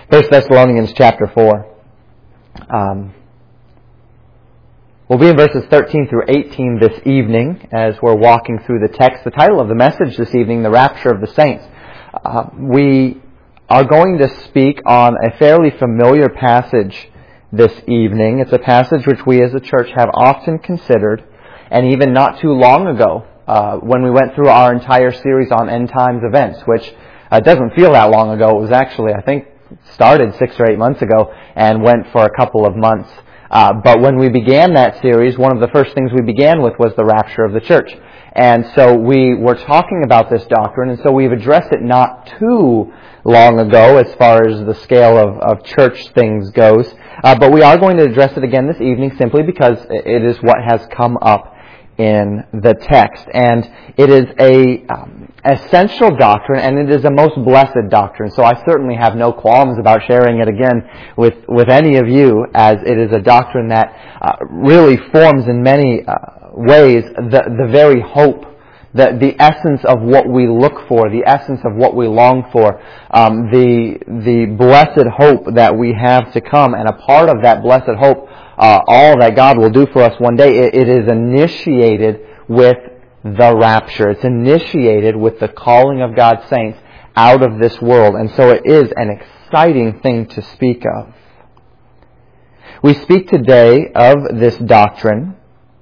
1 Thessalonians chapter 4. We'll be in verses 13 through 18 this evening as we're walking through the text. The title of the message this evening, The Rapture of the Saints. We are going to speak on a fairly familiar passage this evening. It's a passage which we as a church have often considered, and even not too long ago, when we went through our entire series on end times events, which doesn't feel that long ago. It was actually, I think, started 6 or 8 months ago and went for a couple of months. But when we began that series, one of the first things we began with was the rapture of the church. And so we were talking about this doctrine, and so we've addressed it not too long ago as far as the scale of church things goes. But we are going to address it again this evening simply because it is what has come up in the text. And it is a essential doctrine, and it is a most blessed doctrine. So I certainly have no qualms about sharing it again with any of you, as it is a doctrine that really forms in many ways the very hope, the essence of what we look for, the essence of what we long for, the blessed hope that we have to come. And a part of that blessed hope, all that God will do for us one day, it is initiated with the rapture. It's initiated with the calling of God's saints out of this world. And so it is an exciting thing to speak of. We speak today of this doctrine,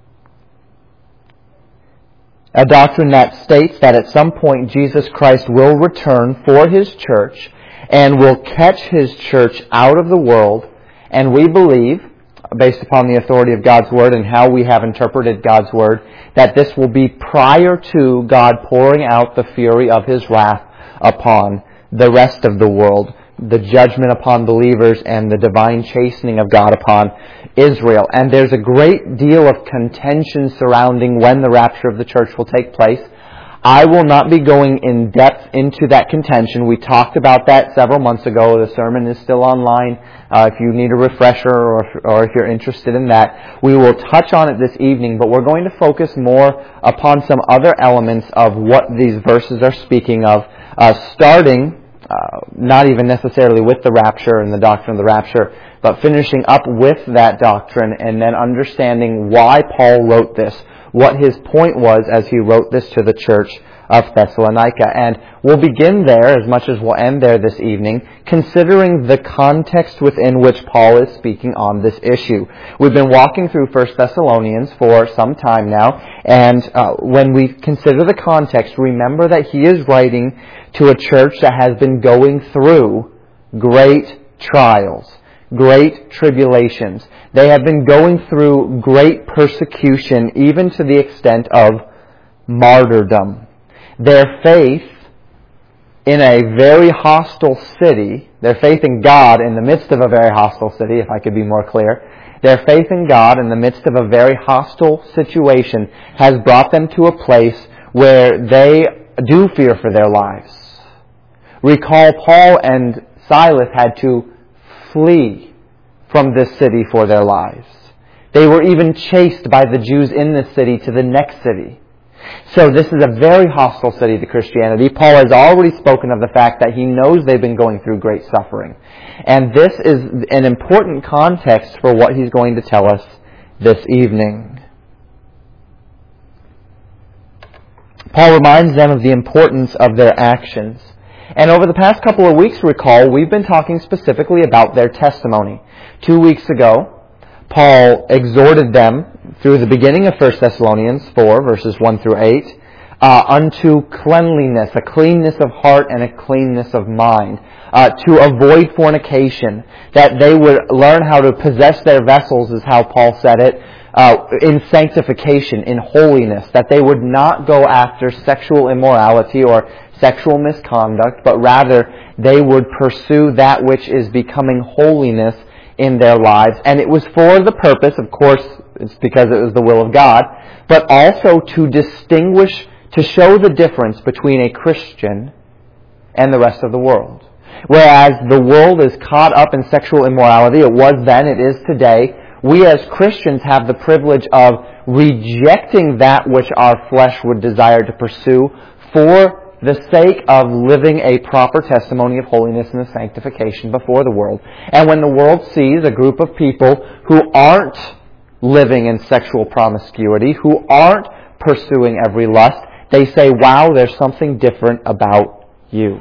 a doctrine that states that at some point Jesus Christ will return for His church and will catch His church out of the world. And we believe, based upon the authority of God's Word and how we have interpreted God's Word, that this will be prior to God pouring out the fury of His wrath upon the rest of the world, the judgment upon believers and the divine chastening of God upon Israel. And there's a great deal of contention surrounding when the rapture of the church will take place. I will not be going in depth into that contention. We talked about that several months ago. The sermon is still online if you need a refresher or if you're interested in that. We will touch on it this evening, but we're going to focus more upon some other elements of what these verses are speaking of, starting not even necessarily with the rapture and the doctrine of the rapture, but finishing up with that doctrine and then understanding why Paul wrote this, what his point was as he wrote this to the church of Thessalonica. And we'll begin there as much as we'll end there this evening, considering the context within which Paul is speaking on this issue. We've been walking through 1 Thessalonians for some time now, and when we consider the context, remember that he is writing to a church that has been going through great trials, great tribulations. They have been going through great persecution, even to the extent of martyrdom. Their faith in a very hostile city, their faith in God in the midst of a very hostile city, if I could be more clear, their faith in God in the midst of a very hostile situation has brought them to a place where they do fear for their lives. Recall, Paul and Silas had to flee from this city for their lives. They were even chased by the Jews in this city to the next city. So this is a very hostile city to Christianity. Paul has already spoken of the fact that he knows they've been going through great suffering. And this is an important context for what he's going to tell us this evening. Paul reminds them of the importance of their actions. And over the past couple of weeks, recall, we've been talking specifically about their testimony. 2 weeks ago, Paul exhorted them through the beginning of 1 Thessalonians 4, verses 1 through 8, unto cleanliness, a cleanness of heart and a cleanness of mind, to avoid fornication, that they would learn how to possess their vessels, is how Paul said it, in sanctification, in holiness, that they would not go after sexual immorality or sexual misconduct, but rather they would pursue that which is becoming holiness in their lives. And it was for the purpose, of course, it's because it was the will of God, but also to distinguish, to show the difference between a Christian and the rest of the world. Whereas the world is caught up in sexual immorality, it was then, it is today, we as Christians have the privilege of rejecting that which our flesh would desire to pursue for the sake of living a proper testimony of holiness and sanctification before the world. And when the world sees a group of people who aren't living in sexual promiscuity, who aren't pursuing every lust, they say, wow, there's something different about you.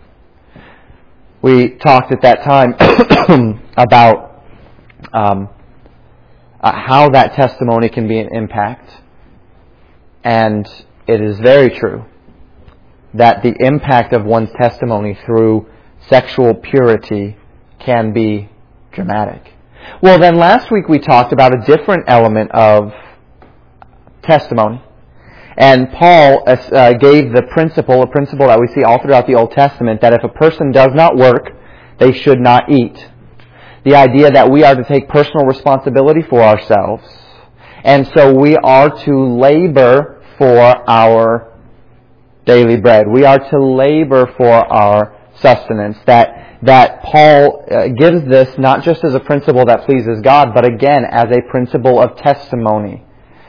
We talked at that time about how that testimony can be an impact. And it is very true that the impact of one's testimony through sexual purity can be dramatic. Well, then last week we talked about a different element of testimony. And Paul gave a principle that we see all throughout the Old Testament, that if a person does not work, they should not eat. The idea that we are to take personal responsibility for ourselves. And so we are to labor for our daily bread. We are to labor for our sustenance. That Paul gives this not just as a principle that pleases God, but again as a principle of testimony.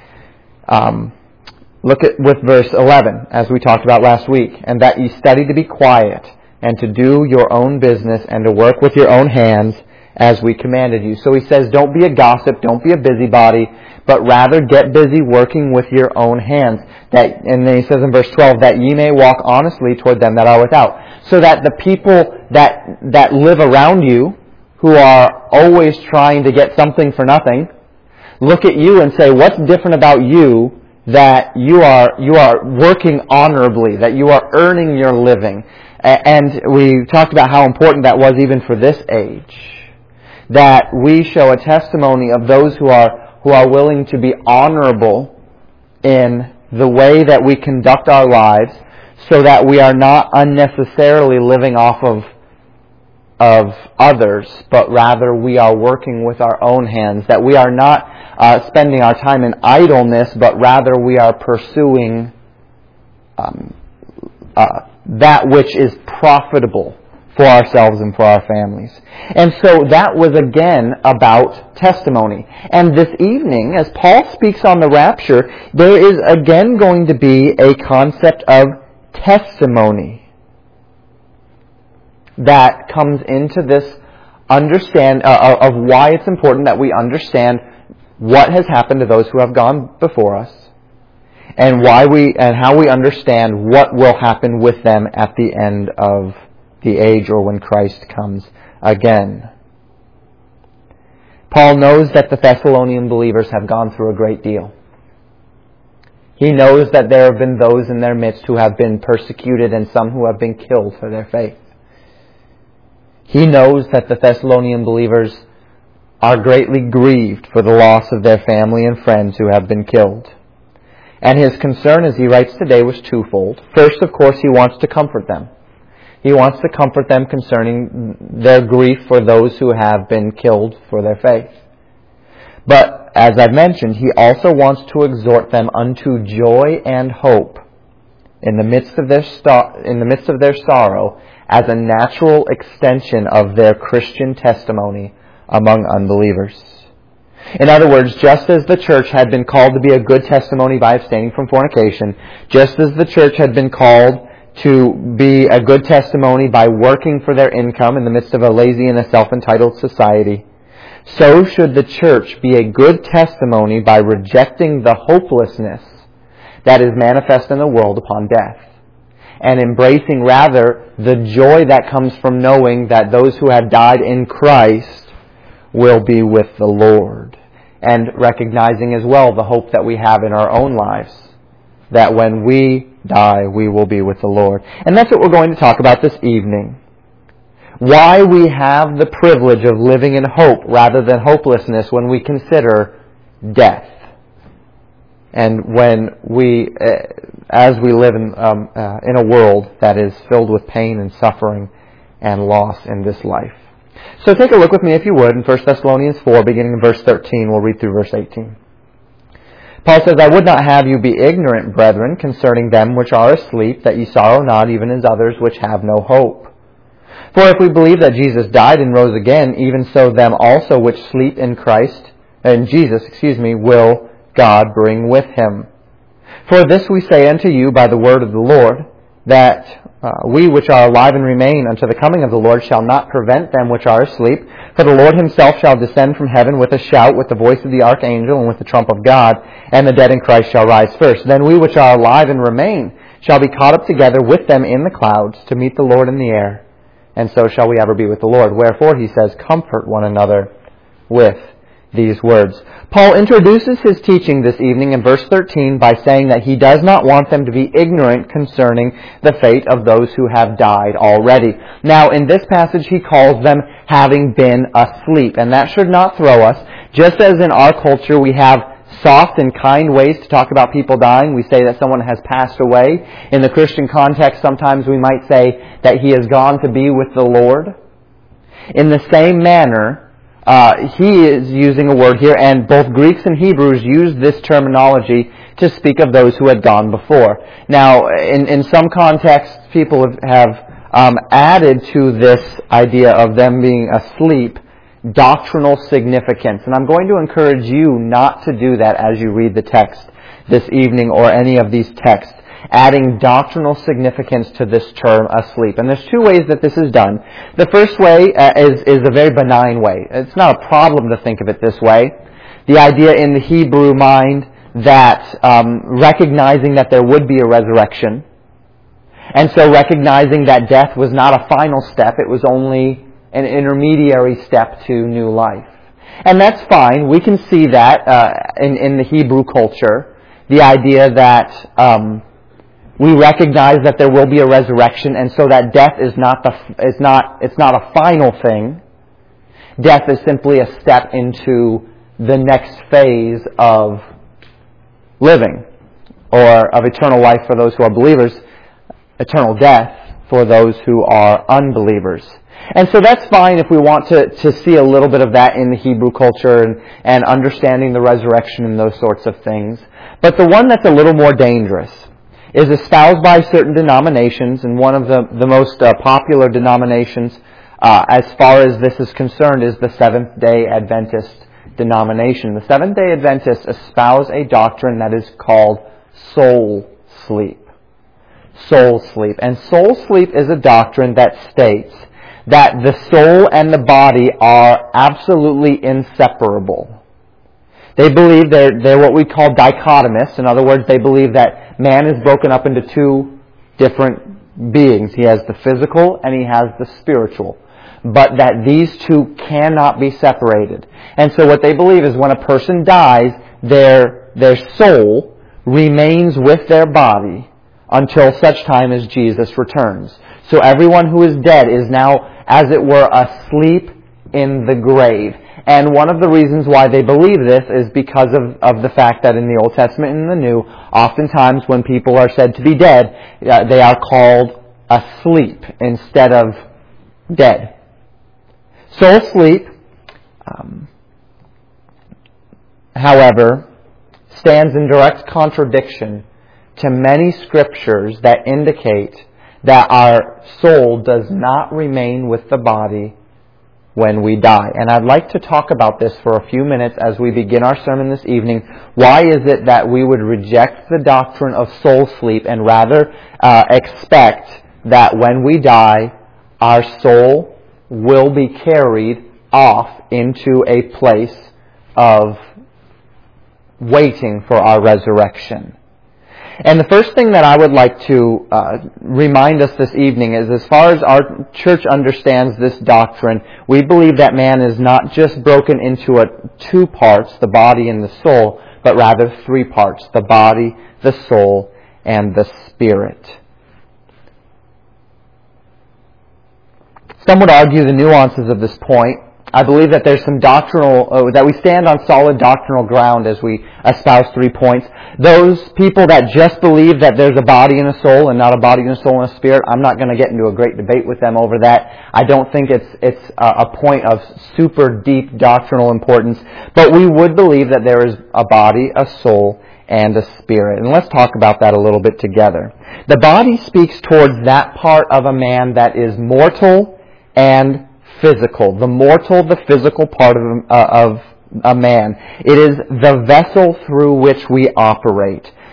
Look with verse 11, as we talked about last week. And that ye study to be quiet, and to do your own business, and to work with your own hands, as we commanded you. So he says, don't be a gossip, don't be a busybody, but rather get busy working with your own hands. And then he says in verse 12, that ye may walk honestly toward them that are without. So that the people that live around you, who are always trying to get something for nothing, look at you and say, what's different about you that you are working honorably, that you are earning your living? And we talked about how important that was even for this age. That we show a testimony of those who are willing to be honorable in the way that we conduct our lives, so that we are not unnecessarily living off of others, but rather we are working with our own hands. That we are not spending our time in idleness, but rather we are pursuing that which is profitable for ourselves and for our families. And so that was again about testimony. And this evening, as Paul speaks on the rapture, there is again going to be a concept of testimony that comes into this understand of why it's important that we understand what has happened to those who have gone before us, and how we understand what will happen with them at the end of the age, or when Christ comes again. Paul knows that the Thessalonian believers have gone through a great deal. He knows that there have been those in their midst who have been persecuted, and some who have been killed for their faith. He knows that the Thessalonian believers are greatly grieved for the loss of their family and friends who have been killed. And his concern, as he writes today, was twofold. First, of course, he wants to comfort them. He wants to comfort them concerning their grief for those who have been killed for their faith. But, as I've mentioned, he also wants to exhort them unto joy and hope in the midst of their sorrow, as a natural extension of their Christian testimony among unbelievers. In other words, just as the church had been called to be a good testimony by abstaining from fornication, just as the church had been called to be a good testimony by working for their income in the midst of a lazy and a self-entitled society, so should the church be a good testimony by rejecting the hopelessness that is manifest in the world upon death, and embracing rather the joy that comes from knowing that those who have died in Christ will be with the Lord, and recognizing as well the hope that we have in our own lives, that when we die, we will be with the Lord. And that's what we're going to talk about this evening. Why we have the privilege of living in hope rather than hopelessness when we consider death. And when as we live in a world that is filled with pain and suffering and loss in this life. So take a look with me, if you would, in 1 Thessalonians 4, beginning in verse 13. We'll read through verse 18. Paul says, I would not have you be ignorant, brethren, concerning them which are asleep, that ye sorrow not, even as others which have no hope. For if we believe that Jesus died and rose again, even so them also which sleep in Jesus, will God bring with him. For this we say unto you by the word of the Lord, that we which are alive and remain unto the coming of the Lord shall not prevent them which are asleep. For the Lord himself shall descend from heaven with a shout, with the voice of the archangel, and with the trump of God, and the dead in Christ shall rise first. Then we which are alive and remain shall be caught up together with them in the clouds to meet the Lord in the air, and so shall we ever be with the Lord. Wherefore, he says, comfort one another with these words. Paul introduces his teaching this evening in verse 13 by saying that he does not want them to be ignorant concerning the fate of those who have died already. Now, in this passage, he calls them having been asleep, and that should not throw us. Just as in our culture we have soft and kind ways to talk about people dying, we say that someone has passed away. In the Christian context, sometimes we might say that he has gone to be with the Lord. In the same manner, he is using a word here, and both Greeks and Hebrews use this terminology to speak of those who had gone before. Now, in some contexts, people have added to this idea of them being asleep doctrinal significance. And I'm going to encourage you not to do that as you read the text this evening or any of these texts, adding doctrinal significance to this term, asleep. And there's two ways that this is done. The first way is a very benign way. It's not a problem to think of it this way. The idea in the Hebrew mind that recognizing that there would be a resurrection, and so recognizing that death was not a final step, it was only an intermediary step to new life. And that's fine. We can see that in the Hebrew culture, the idea that we recognize that there will be a resurrection, and so that death is not a final thing. Death is simply a step into the next phase of living, or of eternal life for those who are believers, eternal death for those who are unbelievers. And so that's fine if we want to see a little bit of that in the Hebrew culture and understanding the resurrection and those sorts of things. But the one that's a little more dangerous is espoused by certain denominations, and one of the most popular denominations as far as this is concerned is the Seventh-day Adventist denomination. The Seventh-day Adventists espouse a doctrine that is called soul sleep. Soul sleep. And soul sleep is a doctrine that states that the soul and the body are absolutely inseparable. They believe they're what we call dichotomous. In other words, they believe that man is broken up into two different beings. He has the physical and he has the spiritual. But that these two cannot be separated. And so what they believe is when a person dies, their soul remains with their body until such time as Jesus returns. So everyone who is dead is now, as it were, asleep in the grave. And one of the reasons why they believe this is because of the fact that in the Old Testament and in the New, oftentimes when people are said to be dead, they are called asleep instead of dead. Soul sleep, however, stands in direct contradiction to many scriptures that indicate that our soul does not remain with the body when we die. And I'd like to talk about this for a few minutes as we begin our sermon this evening. Why is it that we would reject the doctrine of soul sleep and rather expect that when we die, our soul will be carried off into a place of waiting for our resurrection? And the first thing that I would like to remind us this evening is, as far as our church understands this doctrine, we believe that man is not just broken into two parts, the body and the soul, but rather three parts, the body, the soul, and the spirit. Some would argue the nuances of this point. I believe that there's some that we stand on solid doctrinal ground as we espouse 3 points. Those people that just believe that there's a body and a soul and not a body and a soul and a spirit, I'm not going to get into a great debate with them over that. I don't think it's a point of super deep doctrinal importance. But we would believe that there is a body, a soul, and a spirit. And let's talk about that a little bit together. The body speaks towards that part of a man that is mortal and physical. The mortal, the physical part of a man. It is the vessel through which we operate.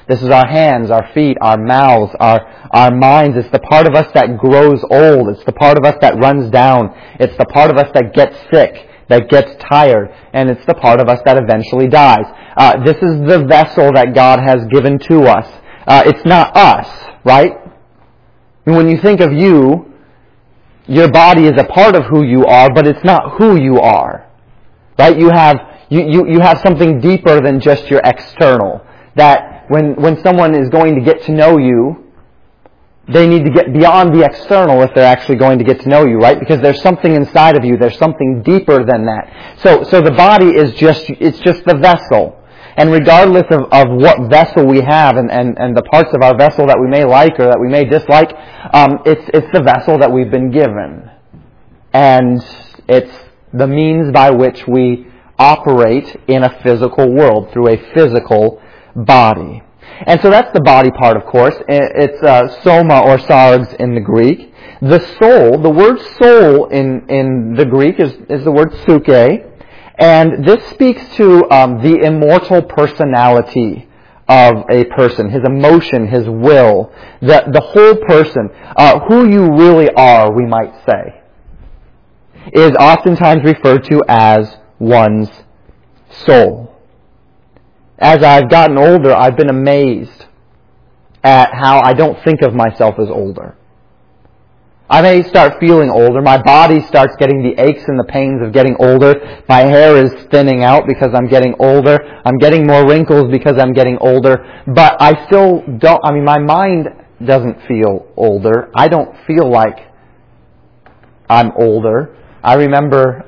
This is our hands, our feet, our mouths, our minds. It's the part of us that grows old. It's the part of us that runs down. It's the part of us that gets sick, that gets tired, and it's the part of us that eventually dies. This is the vessel that God has given to us. It's not us, right? When you think of you, your body is a part of who you are, but it's not who you are, right? You have something deeper than just your external. That when someone is going to get to know you, they need to get beyond the external if they're actually going to get to know you, right? Because there's something inside of you. There's something deeper than that. So the body is just the vessel. And regardless of what vessel we have and the parts of our vessel that we may like or that we may dislike, it's the vessel that we've been given. And it's the means by which we operate in a physical world through a physical body. And so that's the body part, of course. It's soma or sarx in the Greek. The soul, the word soul in the Greek is the word psyche. And this speaks to the immortal personality of a person, his emotion, his will, the whole person, who you really are, we might say, is oftentimes referred to as one's soul. As I've gotten older, I've been amazed at how I don't think of myself as older. I may start feeling older. My body starts getting the aches and the pains of getting older. My hair is thinning out because I'm getting older. I'm getting more wrinkles because I'm getting older. But I still don't, my mind doesn't feel older. I don't feel like I'm older. I remember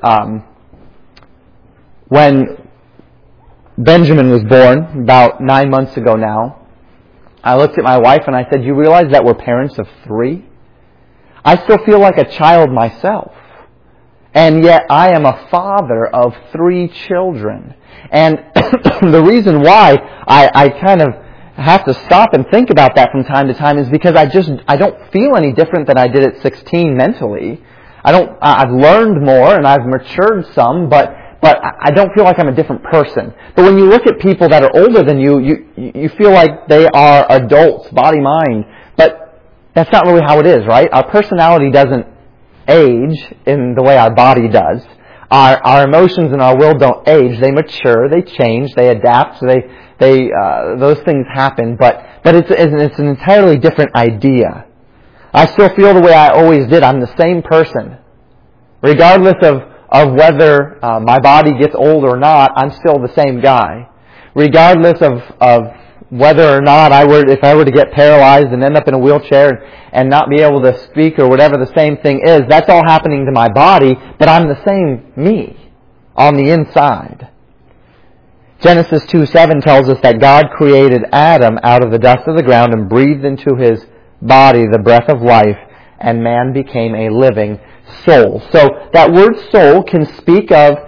when Benjamin was born, about 9 months ago now, I looked at my wife and I said, "You realize that we're parents of 3? I still feel like a child myself. And yet I am a father of 3 children." And the reason why I kind of have to stop and think about that from time to time is because I don't feel any different than I did at 16 mentally. I've learned more and I've matured some, but I don't feel like I'm a different person. But when you look at people that are older than you feel like they are adults, body, mind. But that's not really how it is, right? Our personality doesn't age in the way our body does. Our emotions and our will don't age. They mature, they change, they adapt, those things happen, but it's an entirely different idea. I still feel the way I always did. I'm the same person. Regardless of whether my body gets old or not, I'm still the same guy. Regardless of whether or not if I were to get paralyzed and end up in a wheelchair and not be able to speak or whatever the same thing is, that's all happening to my body, but I'm the same me on the inside. Genesis 2:7 tells us that God created Adam out of the dust of the ground and breathed into his body the breath of life, and man became a living soul. So that word soul can speak of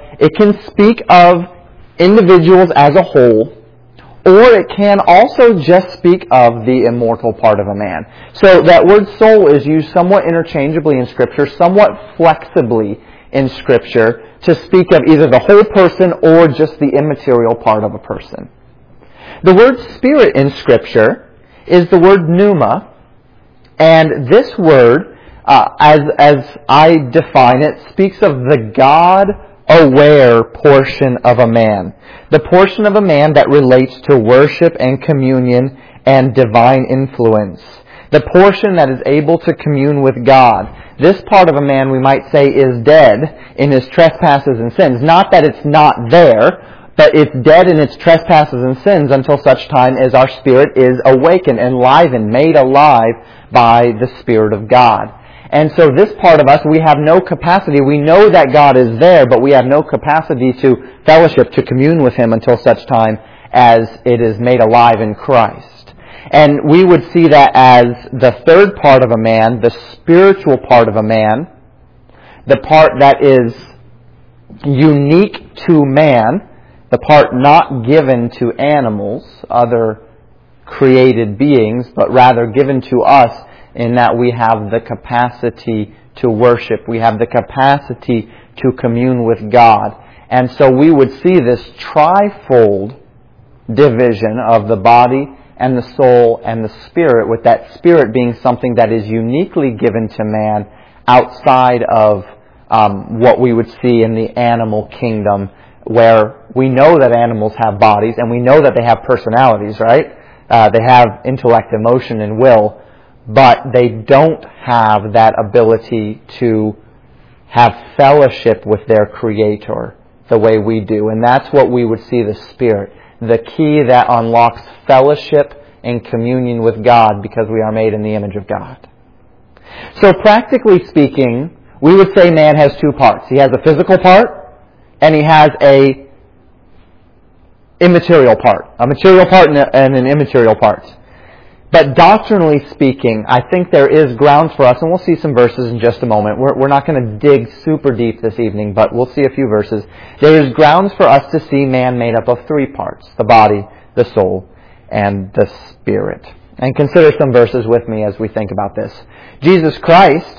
individuals as a whole, or it can also just speak of the immortal part of a man. So that word soul is used somewhat interchangeably in Scripture, somewhat flexibly in Scripture, to speak of either the whole person or just the immaterial part of a person. The word spirit in Scripture is the word pneuma, and this word, as I define it, speaks of the God-aware portion of a man. The portion of a man that relates to worship and communion and divine influence. The portion that is able to commune with God. This part of a man, we might say, is dead in his trespasses and sins. Not that it's not there, but it's dead in its trespasses and sins until such time as our spirit is awakened, enlivened, made alive by the Spirit of God. And so this part of us, we have no capacity. We know that God is there, but we have no capacity to fellowship, to commune with Him until such time as it is made alive in Christ. And we would see that as the third part of a man, the spiritual part of a man, the part that is unique to man, the part not given to animals, other created beings, but rather given to us in that we have the capacity to worship. We have the capacity to commune with God. And so we would see this trifold division of the body and the soul and the spirit, with that spirit being something that is uniquely given to man outside of what we would see in the animal kingdom, where we know that animals have bodies and we know that they have personalities, right? They have intellect, emotion, and will, but they don't have that ability to have fellowship with their Creator the way we do. And that's what we would see the Spirit, the key that unlocks fellowship and communion with God, because we are made in the image of God. So practically speaking, we would say man has two parts. He has a physical part, and he has a immaterial part. A material part and an immaterial part. But doctrinally speaking, I think there is grounds for us, and we'll see some verses in just a moment. We're not going to dig super deep this evening, but we'll see a few verses. There is grounds for us to see man made up of three parts: the body, the soul, and the spirit. And consider some verses with me as we think about this. Jesus Christ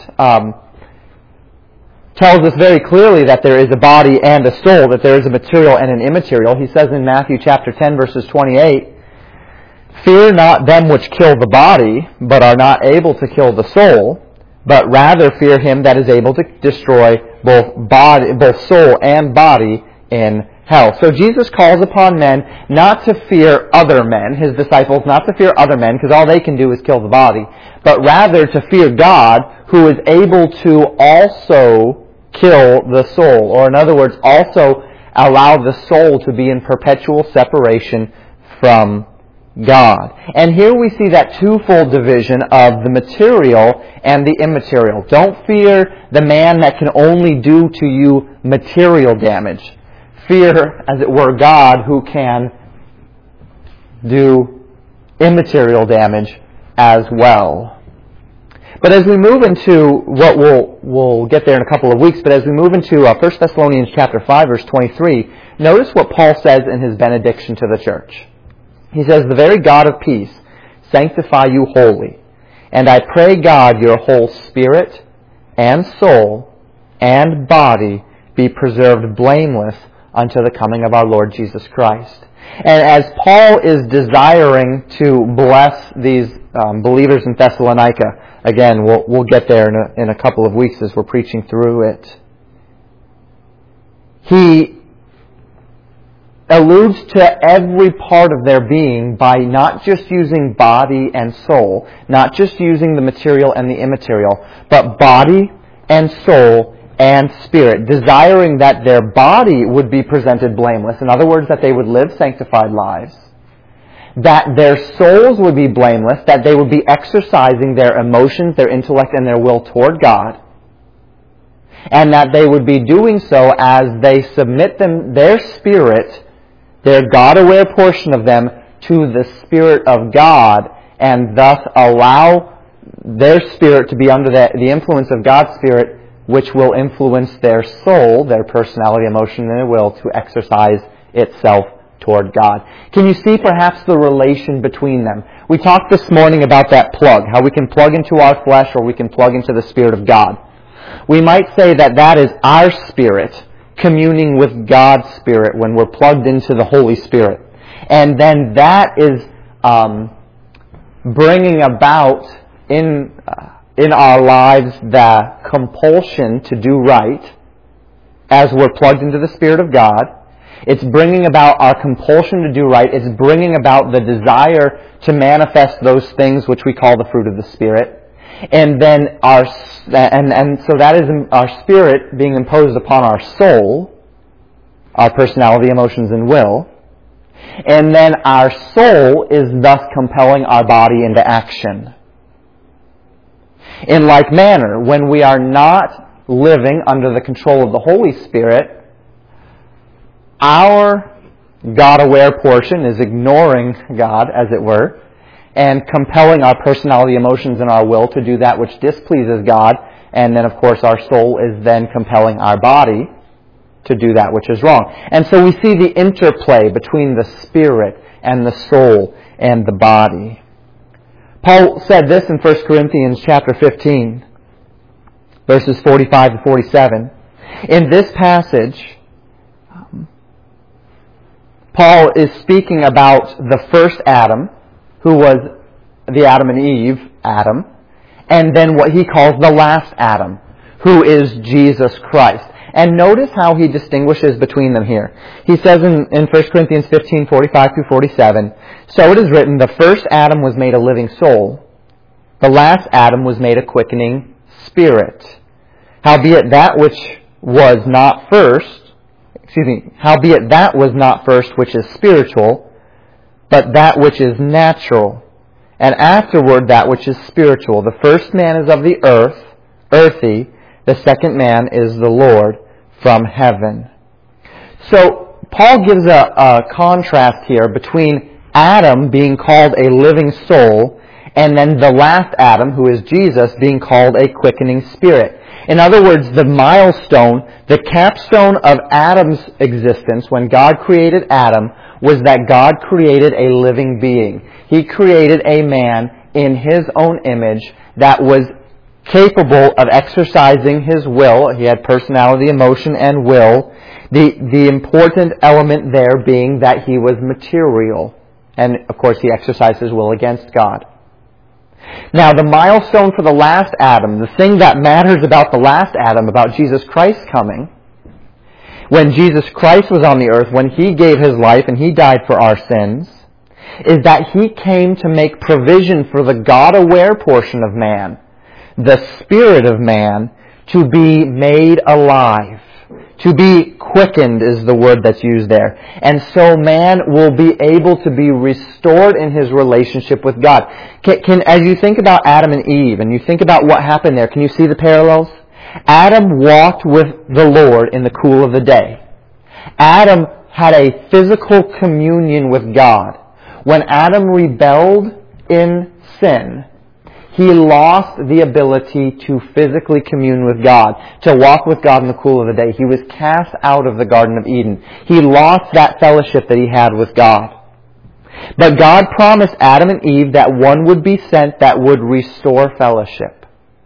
tells us very clearly that there is a body and a soul, that there is a material and an immaterial. He says in Matthew chapter 10, verses 28, "Fear not them which kill the body, but are not able to kill the soul, but rather fear him that is able to destroy both soul and body in hell." So Jesus calls upon men not to fear other men, his disciples, not to fear other men, because all they can do is kill the body, but rather to fear God, who is able to also kill the soul, or in other words, also allow the soul to be in perpetual separation from God. And here we see that twofold division of the material and the immaterial. Don't fear the man that can only do to you material damage. Fear, as it were, God, who can do immaterial damage as well. But as we move into what we'll get there in a couple of weeks, but as we move into 1 Thessalonians chapter 5, verse 23, notice what Paul says in his benediction to the church. He says, "The very God of peace sanctify you wholly. And I pray God your whole spirit and soul and body be preserved blameless unto the coming of our Lord Jesus Christ." And as Paul is desiring to bless these believers in Thessalonica, again, we'll get there in a couple of weeks as we're preaching through it, he alludes to every part of their being by not just using body and soul, not just using the material and the immaterial, but body and soul and spirit, desiring that their body would be presented blameless. In other words, that they would live sanctified lives, that their souls would be blameless, that they would be exercising their emotions, their intellect, and their will toward God, and that they would be doing so as they submit their spirit, their God-aware portion of them, to the Spirit of God, and thus allow their spirit to be under the influence of God's Spirit, which will influence their soul, their personality, emotion, and their will to exercise itself toward God. Can you see perhaps the relation between them? We talked this morning about that plug, how we can plug into our flesh or we can plug into the Spirit of God. We might say that that is our spirit communing with God's Spirit when we're plugged into the Holy Spirit. And then that is bringing about in our lives the compulsion to do right as we're plugged into the Spirit of God. It's bringing about our compulsion to do right. It's bringing about the desire to manifest those things which we call the fruit of the Spirit. And then so that is our spirit being imposed upon our soul, our personality, emotions, and will. And then our soul is thus compelling our body into action. In like manner, when we are not living under the control of the Holy Spirit, our God-aware portion is ignoring God, as it were, and compelling our personality, emotions, and our will to do that which displeases God. And then, of course, our soul is then compelling our body to do that which is wrong. And so we see the interplay between the spirit and the soul and the body. Paul said this in 1 Corinthians chapter 15, verses 45 to 47. In this passage, Paul is speaking about the first Adam, who was the Adam and Eve, Adam, and then what he calls the last Adam, who is Jesus Christ. And notice how he distinguishes between them here. He says in 1 Corinthians 15, 45 through 47, "So it is written, the first Adam was made a living soul. The last Adam was made a quickening spirit. Howbeit that was not first which is spiritual, but that which is natural, and afterward that which is spiritual. The first man is of the earth, earthy, the second man is the Lord from heaven." So Paul gives a contrast here between Adam being called a living soul and then the last Adam, who is Jesus, being called a quickening spirit. In other words, the milestone, the capstone of Adam's existence when God created Adam was that God created a living being. He created a man in His own image that was capable of exercising his will. He had personality, emotion, and will. The important element there being that he was material. And, of course, he exercised his will against God. Now, the milestone for the last Adam, the thing that matters about the last Adam, about Jesus Christ coming, when Jesus Christ was on the earth, when He gave His life and He died for our sins, is that He came to make provision for the God-aware portion of man, the spirit of man, to be made alive. To be quickened is the word that's used there. And so man will be able to be restored in his relationship with God. As you think about Adam and Eve, and you think about what happened there, can you see the parallels? Adam walked with the Lord in the cool of the day. Adam had a physical communion with God. When Adam rebelled in sin, he lost the ability to physically commune with God, to walk with God in the cool of the day. He was cast out of the Garden of Eden. He lost that fellowship that he had with God. But God promised Adam and Eve that one would be sent that would restore fellowship.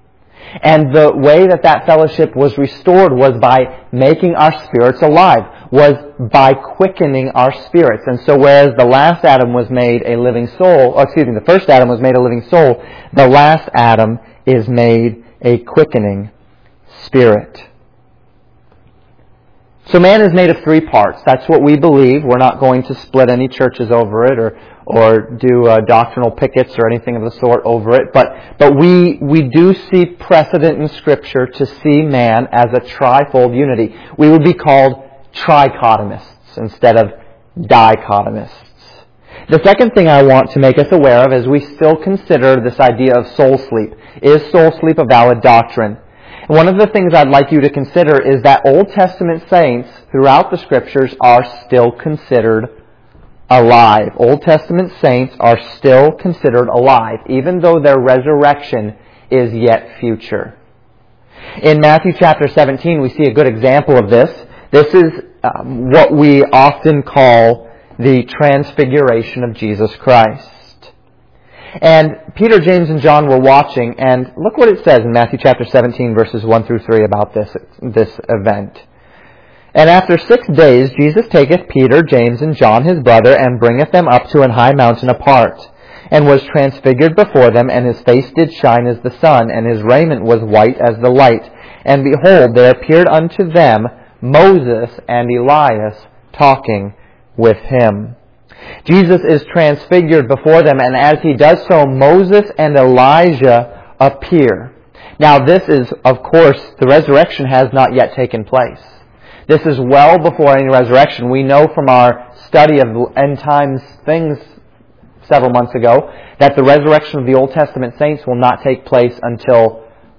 And the way that fellowship was restored was by making our spirits alive, was by quickening our spirits. And so whereas the last Adam was made a living soul, the first Adam was made a living soul, the last Adam is made a quickening spirit. So man is made of three parts. That's what we believe. We're not going to split any churches over it or do doctrinal pickets or anything of the sort over it. But we do see precedent in Scripture to see man as a trifold unity. We would be called trichotomists instead of dichotomists. The second thing I want to make us aware of is we still consider this idea of soul sleep. Is soul sleep a valid doctrine? And one of the things I'd like you to consider is that Old Testament saints throughout the Scriptures are still considered alive. Old Testament saints are still considered alive, even though their resurrection is yet future. In Matthew chapter 17, we see a good example of this. This is what we often call the transfiguration of Jesus Christ. And Peter, James, and John were watching, and look what it says in Matthew chapter 17, verses 1 through 3 about this event. "And after 6 days Jesus taketh Peter, James, and John his brother, and bringeth them up to an high mountain apart, and was transfigured before them, and his face did shine as the sun, and his raiment was white as the light. And behold, there appeared unto them Moses and Elias talking with him." Jesus is transfigured before them, and as he does so, Moses and Elijah appear. Now this is, of course, the resurrection has not yet taken place. This is well before any resurrection. We know from our study of end times things several months ago that the resurrection of the Old Testament saints will not take place until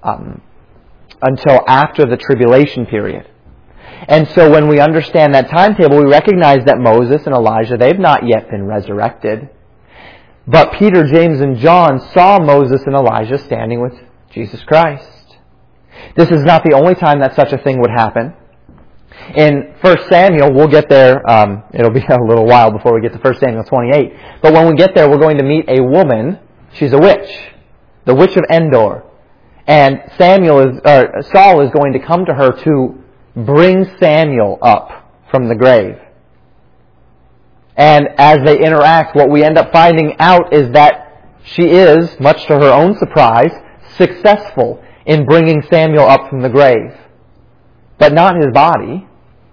after the tribulation period. And so when we understand that timetable, we recognize that Moses and Elijah, they've not yet been resurrected. But Peter, James, and John saw Moses and Elijah standing with Jesus Christ. This is not the only time that such a thing would happen. In 1 Samuel, we'll get there, it'll be a little while before we get to 1 Samuel 28. But when we get there, we're going to meet a woman. She's a witch. The witch of Endor. And Saul is going to come to her to bring Samuel up from the grave. And as they interact, what we end up finding out is that she is, much to her own surprise, successful in bringing Samuel up from the grave. But not his body.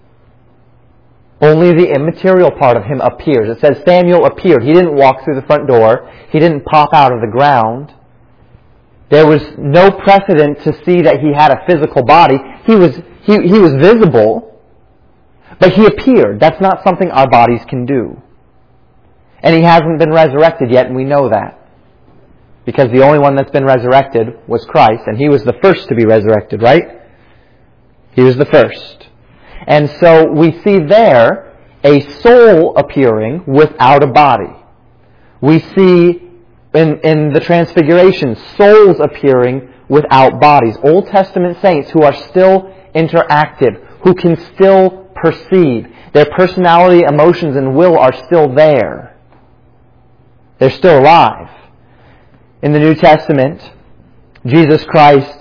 Only the immaterial part of him appears. It says Samuel appeared. He didn't walk through the front door. He didn't pop out of the ground. There was no precedent to see that he had a physical body. He was visible, but he appeared. That's not something our bodies can do. And he hasn't been resurrected yet, and we know that. Because the only one that's been resurrected was Christ, and he was the first to be resurrected, right? He was the first. And so we see there a soul appearing without a body. We see in the Transfiguration souls appearing without bodies. Old Testament saints who are still interactive, who can still perceive. Their personality, emotions, and will are still there. They're still alive. In the New Testament, Jesus Christ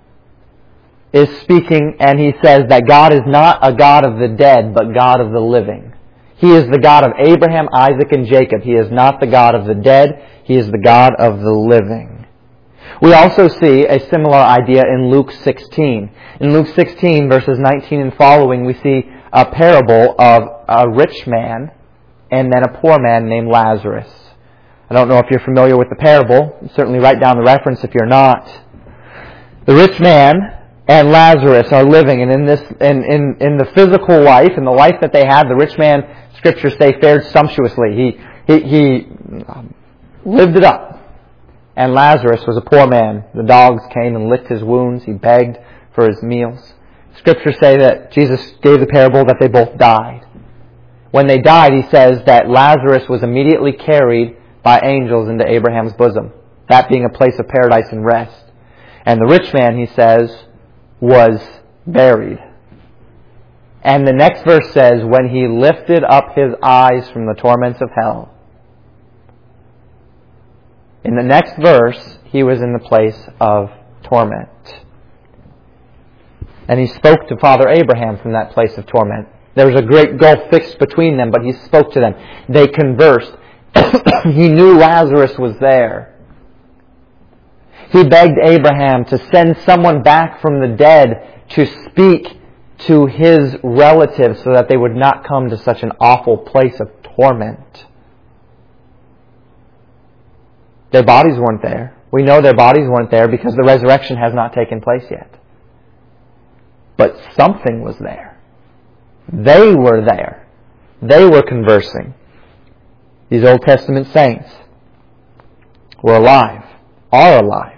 is speaking, and he says that God is not a God of the dead, but God of the living. He is the God of Abraham, Isaac, and Jacob. He is not the God of the dead. He is the God of the living. We also see a similar idea in Luke 16. In Luke 16, verses 19 and following, we see a parable of a rich man and then a poor man named Lazarus. I don't know if you're familiar with the parable. Certainly write down the reference if you're not. The rich man and Lazarus are living, and in the physical life, in the life that they had, the rich man, Scriptures say, fared sumptuously. He lived it up. And Lazarus was a poor man. The dogs came and licked his wounds. He begged for his meals. Scriptures say that Jesus gave the parable that they both died. When they died, he says that Lazarus was immediately carried by angels into Abraham's bosom, that being a place of paradise and rest. And the rich man, he says, was buried. And the next verse says, when he lifted up his eyes from the torments of hell. In the next verse, he was in the place of torment. And he spoke to Father Abraham from that place of torment. There was a great gulf fixed between them, but he spoke to them. They conversed. He knew Lazarus was there. He begged Abraham to send someone back from the dead to speak to his relatives so that they would not come to such an awful place of torment. Their bodies weren't there. We know their bodies weren't there because the resurrection has not taken place yet. But something was there. They were there. They were conversing. These Old Testament saints were alive, are alive.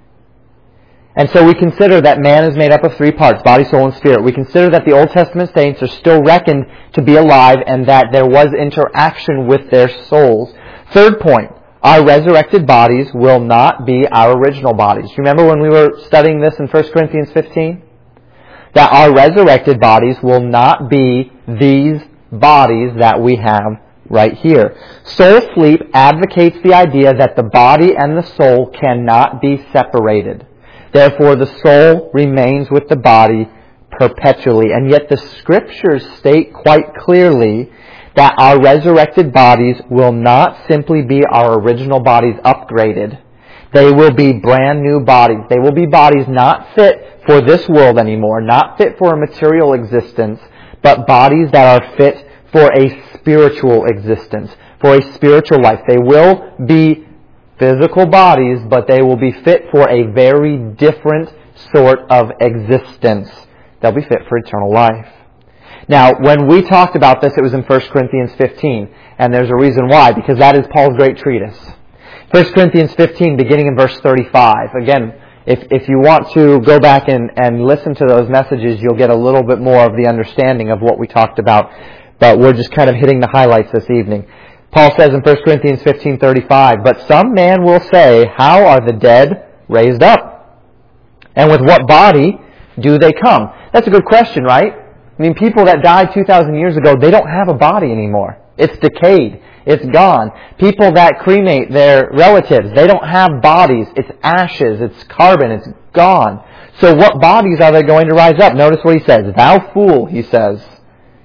And so we consider that man is made up of three parts, body, soul, and spirit. We consider that the Old Testament saints are still reckoned to be alive and that there was interaction with their souls. Third point, our resurrected bodies will not be our original bodies. You remember when we were studying this in 1 Corinthians 15? That our resurrected bodies will not be these bodies that we have right here. Soul sleep advocates the idea that the body and the soul cannot be separated. Therefore, the soul remains with the body perpetually. And yet the Scriptures state quite clearly that our resurrected bodies will not simply be our original bodies upgraded. They will be brand new bodies. They will be bodies not fit for this world anymore, not fit for a material existence, but bodies that are fit for a spiritual existence, for a spiritual life. They will be physical bodies, but they will be fit for a very different sort of existence. They'll be fit for eternal life. Now, when we talked about this, it was in 1 Corinthians 15, and there's a reason why, because that is Paul's great treatise. 1 Corinthians 15, beginning in verse 35. Again, if you want to go back and listen to those messages, you'll get a little bit more of the understanding of what we talked about, but we're just kind of hitting the highlights this evening. Paul says in 1 Corinthians 15:35, "But some man will say, how are the dead raised up? And with what body do they come?" That's a good question, right? I mean, people that died 2,000 years ago, they don't have a body anymore. It's decayed. It's gone. People that cremate their relatives, they don't have bodies. It's ashes. It's carbon. It's gone. So what bodies are they going to rise up? Notice what he says. "Thou fool," he says,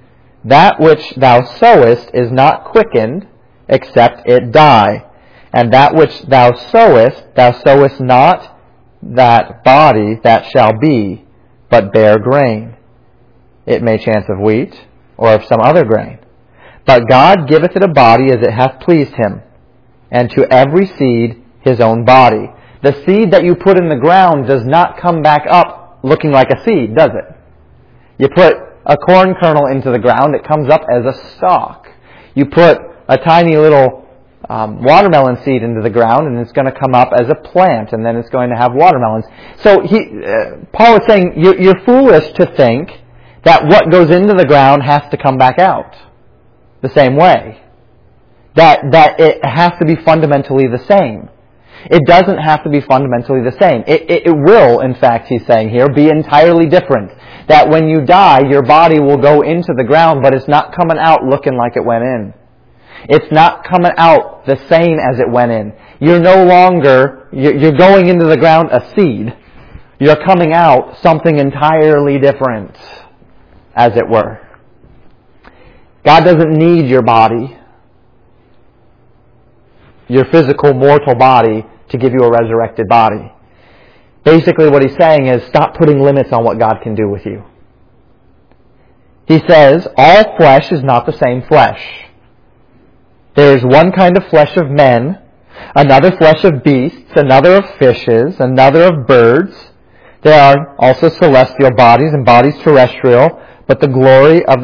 That which thou sowest is not quickened, except it die. And that which thou sowest not that body that shall be, but bare grain. It may chance of wheat, or of some other grain. But God giveth it a body as it hath pleased him, and to every seed his own body. The seed that you put in the ground does not come back up looking like a seed, does it? You put a corn kernel into the ground, it comes up as a stalk. You put a tiny little watermelon seed into the ground, and it's going to come up as a plant, and then it's going to have watermelons. So Paul is saying, you're foolish to think that what goes into the ground has to come back out the same way. That it has to be fundamentally the same. It doesn't have to be fundamentally the same. It will, in fact, he's saying here, be entirely different. That when you die, your body will go into the ground, but it's not coming out looking like it went in. It's not coming out the same as it went in. You're no longer, you're going into the ground a seed. You're coming out something entirely different, as it were. God doesn't need your body, your physical mortal body, to give you a resurrected body. Basically what he's saying is, stop putting limits on what God can do with you. He says, all flesh is not the same flesh. There is one kind of flesh of men, another flesh of beasts, another of fishes, another of birds. There are also celestial bodies and bodies terrestrial, but the glory of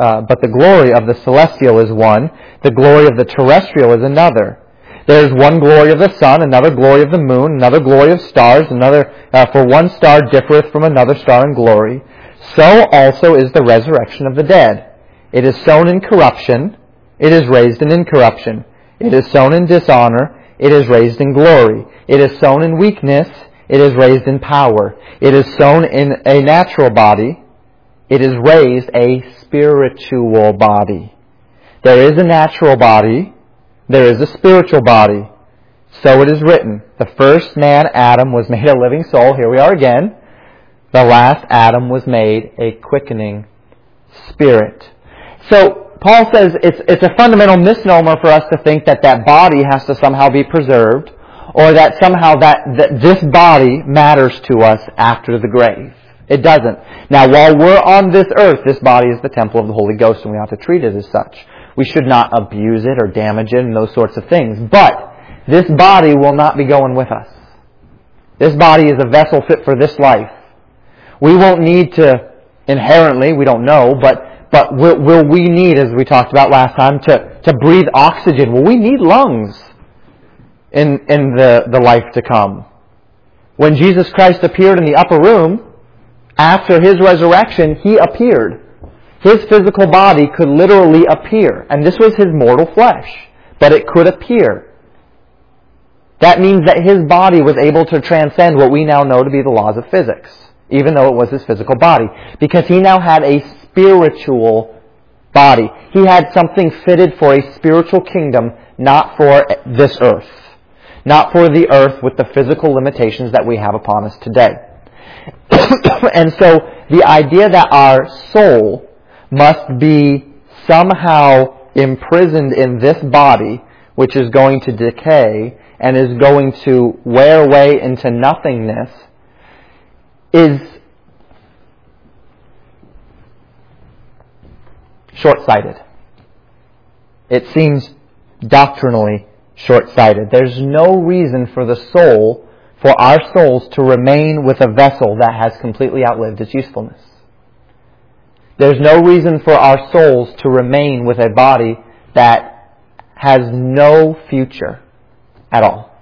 the celestial is one, the glory of the terrestrial is another. There is one glory of the sun, another glory of the moon, another glory of stars, for one star differeth from another star in glory. So also is the resurrection of the dead. It is sown in corruption, it is raised in incorruption. It is sown in dishonor, it is raised in glory. It is sown in weakness, it is raised in power. It is sown in a natural body, it is raised a spiritual body. There is a natural body, there is a spiritual body. So it is written, the first man, Adam, was made a living soul. Here we are again. The last Adam was made a quickening spirit. So Paul says it's a fundamental misnomer for us to think that body has to somehow be preserved, or that somehow that this body matters to us after the grave. It doesn't. Now, while we're on this earth, this body is the temple of the Holy Ghost, and we have to treat it as such. We should not abuse it or damage it and those sorts of things. But this body will not be going with us. This body is a vessel fit for this life. We won't need to inherently, we don't know, but will we need, as we talked about last time, to breathe oxygen? Will we need lungs in the life to come? When Jesus Christ appeared in the upper room, after His resurrection, He appeared. His physical body could literally appear. And this was His mortal flesh. But it could appear. That means that His body was able to transcend what we now know to be the laws of physics, even though it was His physical body. Because He now had a spiritual body. He had something fitted for a spiritual kingdom, not for this earth. Not for the earth with the physical limitations that we have upon us today. And so the idea that our soul must be somehow imprisoned in this body, which is going to decay and is going to wear away into nothingness, is short-sighted. It seems doctrinally short-sighted. There's no reason for our souls to remain with a vessel that has completely outlived its usefulness. There's no reason for our souls to remain with a body that has no future at all.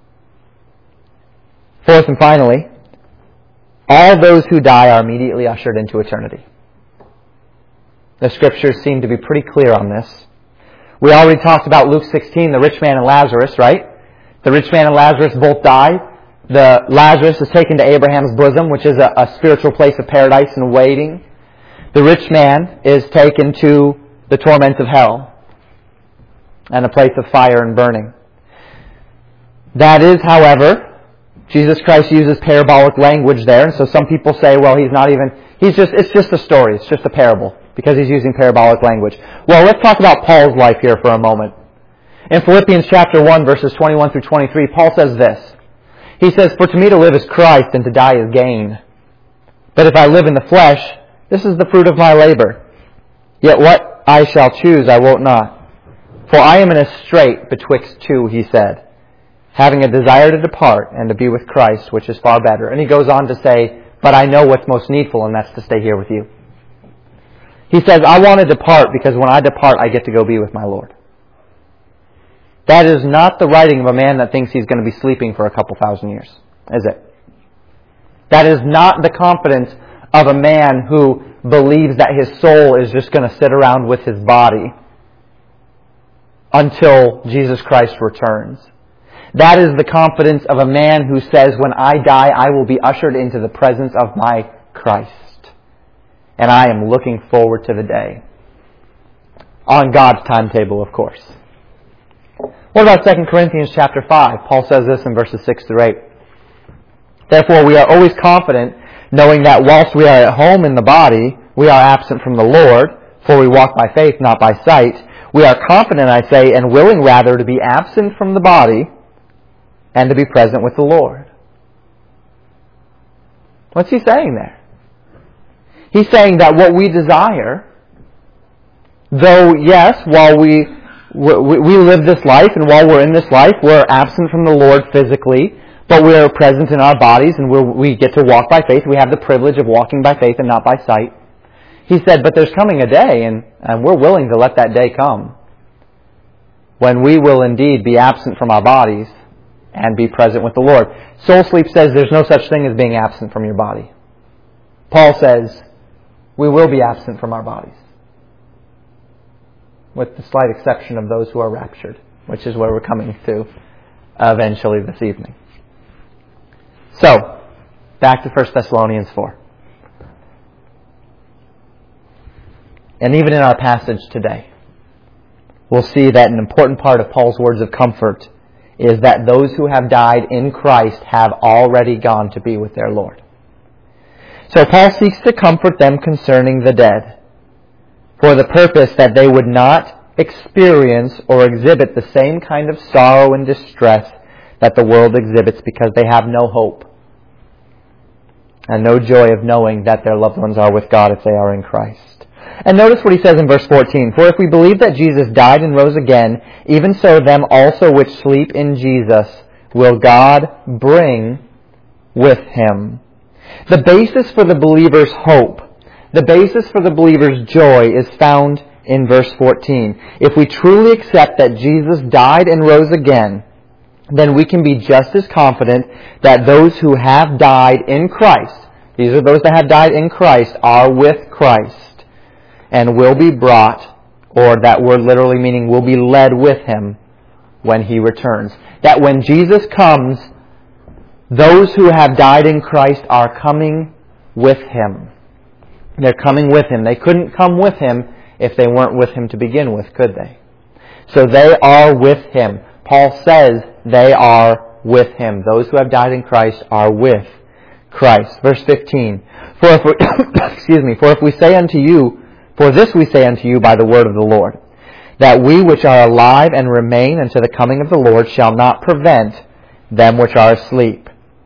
Fourth and finally, all those who die are immediately ushered into eternity. The Scriptures seem to be pretty clear on this. We already talked about Luke 16, the rich man and Lazarus, right? The rich man and Lazarus both die. The Lazarus is taken to Abraham's bosom, which is a spiritual place of paradise and waiting. The rich man is taken to the torments of hell and a place of fire and burning. That is, however, Jesus Christ uses parabolic language there, and so some people say, well, it's just a story, it's just a parable. because he's using parabolic language? Well, let's talk about Paul's life here for a moment. In Philippians chapter 1, verses 21 through 23, Paul says this. He says, "For to me to live is Christ, and to die is gain. But if I live in the flesh, this is the fruit of my labor. Yet what I shall choose I wot not. For I am in a strait betwixt two," he said, "having a desire to depart and to be with Christ, which is far better." And he goes on to say, "But I know what's most needful, and that's to stay here with you." He says, "I want to depart because when I depart, I get to go be with my Lord." That is not the writing of a man that thinks he's going to be sleeping for a couple thousand years, is it? That is not the confidence of a man who believes that his soul is just going to sit around with his body until Jesus Christ returns. That is the confidence of a man who says, when I die, I will be ushered into the presence of my Christ. And I am looking forward to the day. On God's timetable, of course. What about 2 Corinthians chapter 5? Paul says this in verses 6 through 8. "Therefore we are always confident, knowing that whilst we are at home in the body, we are absent from the Lord, for we walk by faith, not by sight. We are confident, I say, and willing rather to be absent from the body and to be present with the Lord." What's he saying there? He's saying that what we desire, though, yes, while we live this life, and while we're in this life, we're absent from the Lord physically, but we're present in our bodies, and we get to walk by faith. We have the privilege of walking by faith and not by sight. He said, but there's coming a day, and we're willing to let that day come, when we will indeed be absent from our bodies and be present with the Lord. Soul Sleep says there's no such thing as being absent from your body. Paul says we will be absent from our bodies, with the slight exception of those who are raptured, which is where we're coming to eventually this evening. So, back to 1 Thessalonians 4. And even in our passage today, we'll see that an important part of Paul's words of comfort is that those who have died in Christ have already gone to be with their Lord. So Paul seeks to comfort them concerning the dead, for the purpose that they would not experience or exhibit the same kind of sorrow and distress that the world exhibits, because they have no hope and no joy of knowing that their loved ones are with God if they are in Christ. And notice what he says in verse 14. "For if we believe that Jesus died and rose again, even so them also which sleep in Jesus will God bring with him." The basis for the believer's hope, the basis for the believer's joy is found in verse 14. If we truly accept that Jesus died and rose again, then we can be just as confident that those who have died in Christ, these are those that have died in Christ, are with Christ and will be brought, or that word literally meaning will be led with him when he returns. That when Jesus comes, those who have died in Christ are coming with him. They're coming with him. They couldn't come with him if they weren't with him to begin with, could they? So they are with him. Paul says they are with him. Those who have died in Christ are with Christ. Verse 15. For if we say unto you, for this we say unto you by the word of the Lord, that we which are alive and remain unto the coming of the Lord shall not prevent them which are asleep.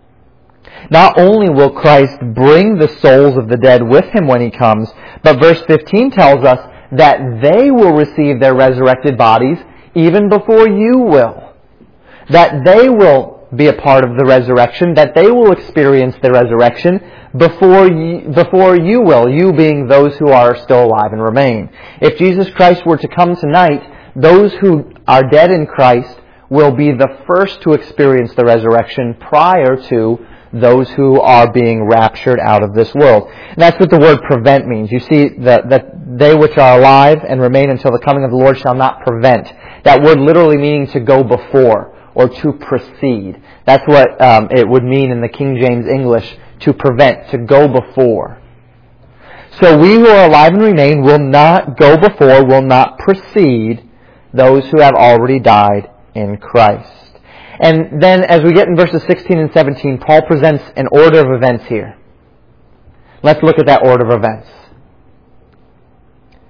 Not only will Christ bring the souls of the dead with him when he comes, but verse 15 tells us that they will receive their resurrected bodies even before you will. That they will be a part of the resurrection, that they will experience the resurrection before you will, you being those who are still alive and remain. If Jesus Christ were to come tonight, those who are dead in Christ will be the first to experience the resurrection prior to those who are being raptured out of this world. And that's what the word prevent means. You see that they which are alive and remain until the coming of the Lord shall not prevent. That word literally meaning to go before or to precede. That's what it would mean in the King James English, to prevent, to go before. So we who are alive and remain will not go before, will not precede those who have already died in Christ. And then as we get in verses 16 and 17, Paul presents an order of events here. Let's look at that order of events.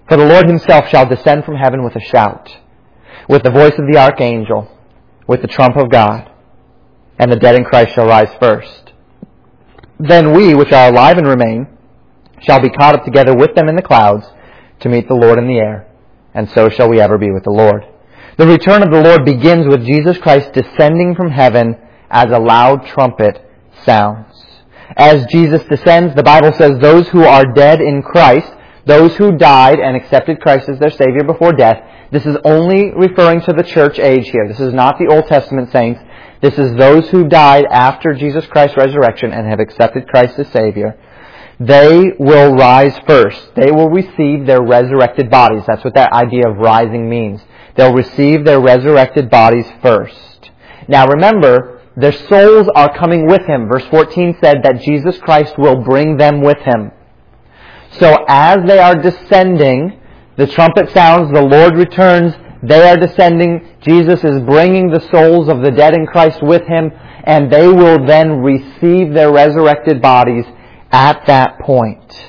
For the Lord himself shall descend from heaven with a shout, with the voice of the archangel, with the trump of God, and the dead in Christ shall rise first. Then we, which are alive and remain, shall be caught up together with them in the clouds to meet the Lord in the air, and so shall we ever be with the Lord. The return of the Lord begins with Jesus Christ descending from heaven as a loud trumpet sounds. As Jesus descends, the Bible says those who are dead in Christ, those who died and accepted Christ as their Savior before death, this is only referring to the church age here. This is not the Old Testament saints. This is those who died after Jesus Christ's resurrection and have accepted Christ as Savior. They will rise first. They will receive their resurrected bodies. That's what that idea of rising means. They'll receive their resurrected bodies first. Now remember, their souls are coming with Him. Verse 14 said that Jesus Christ will bring them with Him. So as they are descending, the trumpet sounds, the Lord returns, they are descending, Jesus is bringing the souls of the dead in Christ with Him, and they will then receive their resurrected bodies at that point.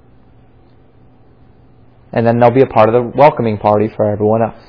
And then they'll be a part of the welcoming party for everyone else.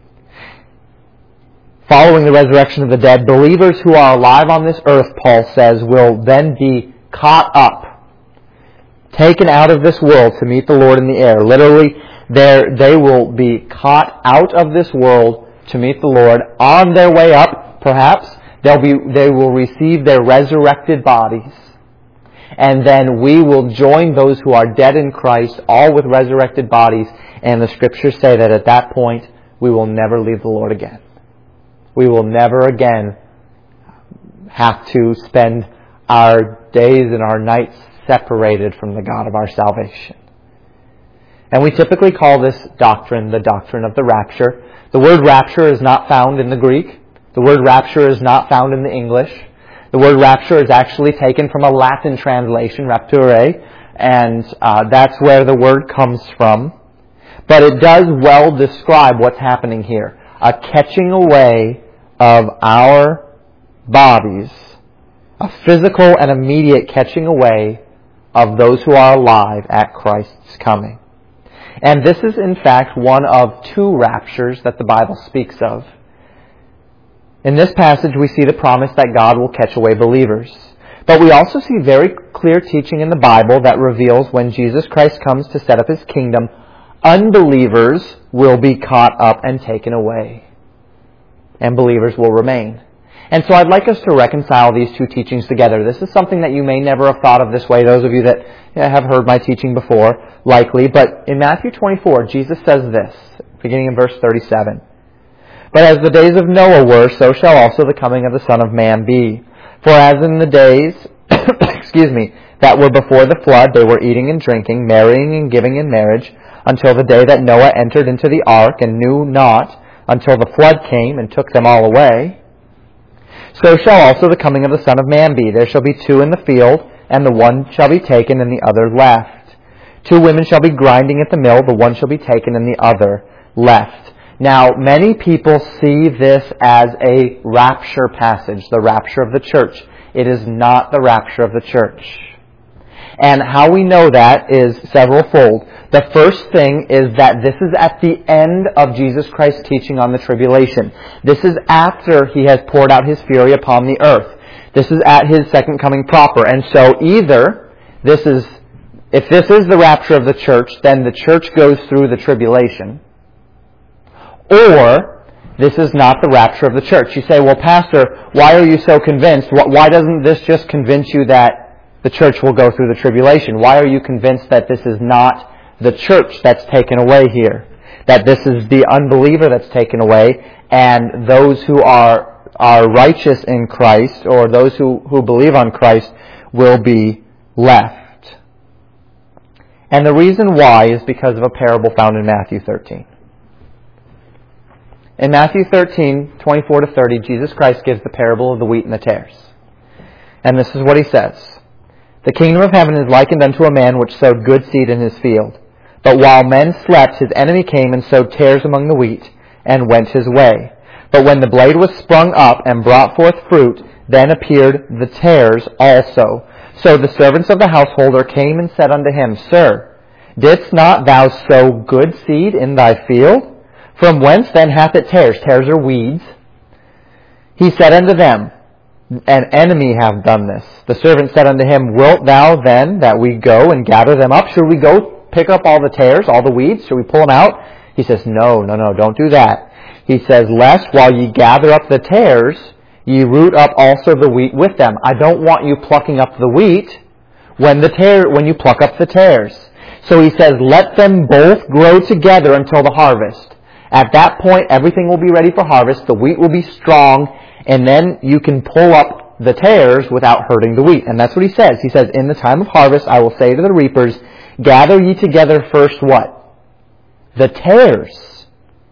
Following the resurrection of the dead, believers who are alive on this earth, Paul says, will then be caught up, taken out of this world to meet the Lord in the air. Literally, they will be caught out of this world to meet the Lord. On their way up, perhaps, they will receive their resurrected bodies. And then we will join those who are dead in Christ, all with resurrected bodies. And the Scriptures say that at that point, we will never leave the Lord again. We will never again have to spend our days and our nights separated from the God of our salvation. And we typically call this doctrine the doctrine of the rapture. The word rapture is not found in the Greek. The word rapture is not found in the English. The word rapture is actually taken from a Latin translation, rapture, and that's where the word comes from. But it does well describe what's happening here. A catching away of our bodies, a physical and immediate catching away of those who are alive at Christ's coming. And this is in fact one of two raptures that the Bible speaks of. In this passage we see the promise that God will catch away believers. But we also see very clear teaching in the Bible that reveals when Jesus Christ comes to set up His kingdom, unbelievers will be caught up and taken away. And believers will remain. And so I'd like us to reconcile these two teachings together. This is something that you may never have thought of this way, those of you that have heard my teaching before, likely. But in Matthew 24, Jesus says this, beginning in verse 37. But as the days of Noah were, so shall also the coming of the Son of Man be. For as in the days, that were before the flood, they were eating and drinking, marrying and giving in marriage, until the day that Noah entered into the ark and knew not, until the flood came and took them all away. So shall also the coming of the Son of Man be. There shall be two in the field, and the one shall be taken and the other left. Two women shall be grinding at the mill, the one shall be taken and the other left. Now, many people see this as a rapture passage, the rapture of the church. It is not the rapture of the church. And how we know that is several-fold. The first thing is that this is at the end of Jesus Christ's teaching on the tribulation. This is after He has poured out His fury upon the earth. This is at His second coming proper. And so either if this is the rapture of the church, then the church goes through the tribulation. Or this is not the rapture of the church. You say, well, Pastor, why are you so convinced? Why doesn't this just convince you that the church will go through the tribulation? Why are you convinced that this is not the church that's taken away here? That this is the unbeliever that's taken away, and those who are righteous in Christ, or those who believe on Christ, will be left. And the reason why is because of a parable found in Matthew 13. In Matthew 13, 24 to 30, Jesus Christ gives the parable of the wheat and the tares. And this is what He says. The kingdom of heaven is likened unto a man which sowed good seed in his field. But while men slept, his enemy came and sowed tares among the wheat, and went his way. But when the blade was sprung up and brought forth fruit, then appeared the tares also. So the servants of the householder came and said unto him, Sir, Didst not thou sow good seed in thy field? From whence then hath it tares? Tares are weeds. He said unto them, An enemy hath done this. The servant said unto him, Wilt thou then that we go and gather them up? Should we go pick up all the tares, all the weeds? Should we pull them out? He says, No, don't do that. He says, Lest while ye gather up the tares, ye root up also the wheat with them. I don't want you plucking up the wheat when you pluck up the tares. So he says, Let them both grow together until the harvest. At that point, everything will be ready for harvest. The wheat will be strong, and then you can pull up the tares without hurting the wheat. And that's what he says. He says, In the time of harvest, I will say to the reapers, Gather ye together first what? The tares,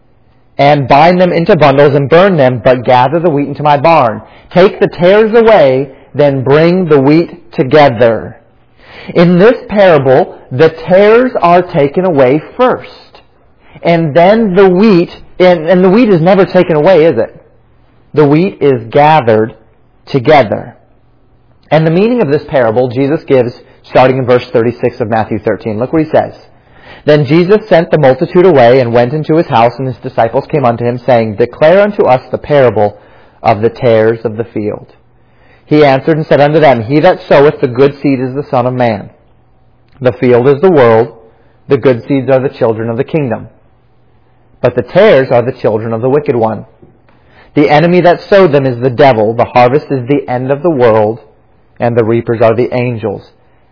and bind them into bundles and burn them, but gather the wheat into my barn. Take the tares away, then bring the wheat together. In this parable, the tares are taken away first. And then the wheat, and the wheat is never taken away, is it? The wheat is gathered together. And the meaning of this parable Jesus gives starting in verse 36 of Matthew 13. Look what he says. Then Jesus sent the multitude away and went into his house, and his disciples came unto him, saying, Declare unto us the parable of the tares of the field. He answered and said unto them, He that soweth the good seed is the Son of Man. The field is the world, the good seeds are the children of the kingdom. But the tares are the children of the wicked one. The enemy that sowed them is the devil. The harvest is the end of the world, and the reapers are the angels.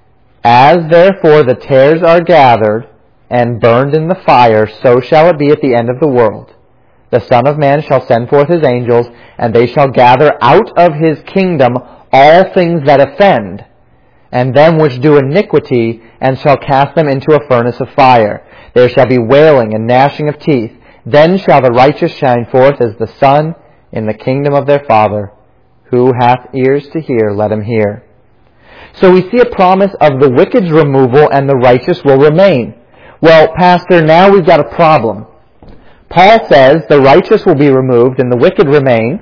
As therefore the tares are gathered and burned in the fire, so shall it be at the end of the world. The Son of Man shall send forth his angels, and they shall gather out of his kingdom all things that offend, and them which do iniquity, and shall cast them into a furnace of fire. There shall be wailing and gnashing of teeth. Then shall the righteous shine forth as the sun in the kingdom of their Father. Who hath ears to hear, let him hear. So we see a promise of the wicked's removal and the righteous will remain. Well, Pastor, now we've got a problem. Paul says the righteous will be removed and the wicked remain.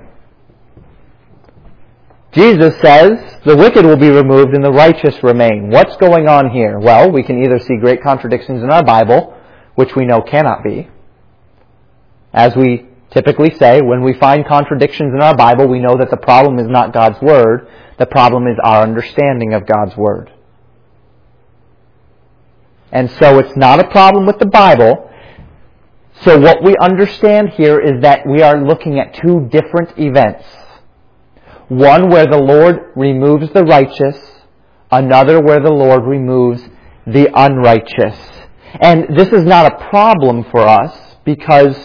Jesus says the wicked will be removed and the righteous remain. What's going on here? Well, we can either see great contradictions in our Bible, which we know cannot be. As we typically say, when we find contradictions in our Bible, we know that the problem is not God's Word. The problem is our understanding of God's Word. And so it's not a problem with the Bible. So what we understand here is that we are looking at two different events. One where the Lord removes the righteous, another where the Lord removes the unrighteous. And this is not a problem for us because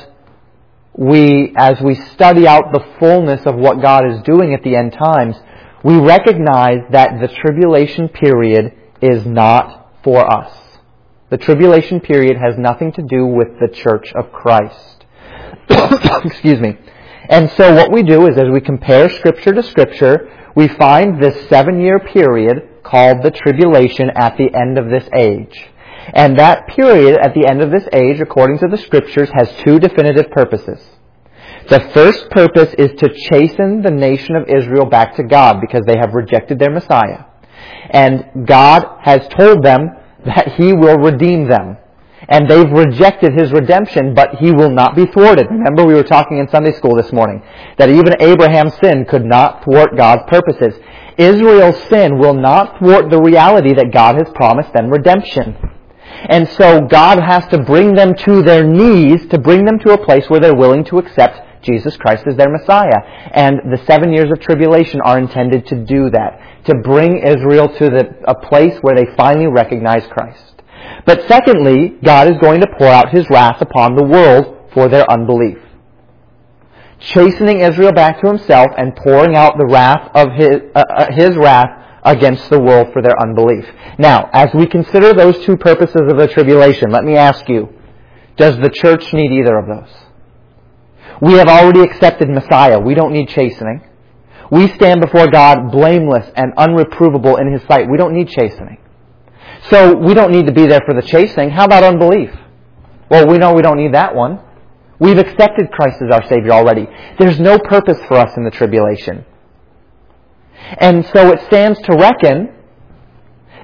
as we study out the fullness of what God is doing at the end times, we recognize that the tribulation period is not for us. The tribulation period has nothing to do with the church of Christ. Excuse me. And so what we do is as we compare Scripture to Scripture, we find this 7-year period called the tribulation at the end of this age. And that period at the end of this age, according to the Scriptures, has two definitive purposes. The first purpose is to chasten the nation of Israel back to God because they have rejected their Messiah. And God has told them that He will redeem them. And they've rejected His redemption, but He will not be thwarted. Remember, we were talking in Sunday school this morning that even Abraham's sin could not thwart God's purposes. Israel's sin will not thwart the reality that God has promised them redemption. And so God has to bring them to their knees to bring them to a place where they're willing to accept Jesus Christ as their Messiah. And the 7 years of tribulation are intended to do that, to bring Israel to a place where they finally recognize Christ. But secondly, God is going to pour out His wrath upon the world for their unbelief. Chastening Israel back to Himself and pouring out the wrath of His wrath against the world for their unbelief. Now, as we consider those two purposes of the tribulation, let me ask you, does the church need either of those? We have already accepted Messiah. We don't need chastening. We stand before God blameless and unreprovable in His sight. We don't need chastening. So we don't need to be there for the chastening. How about unbelief? Well, we know we don't need that one. We've accepted Christ as our Savior already. There's no purpose for us in the tribulation. And so it stands to reckon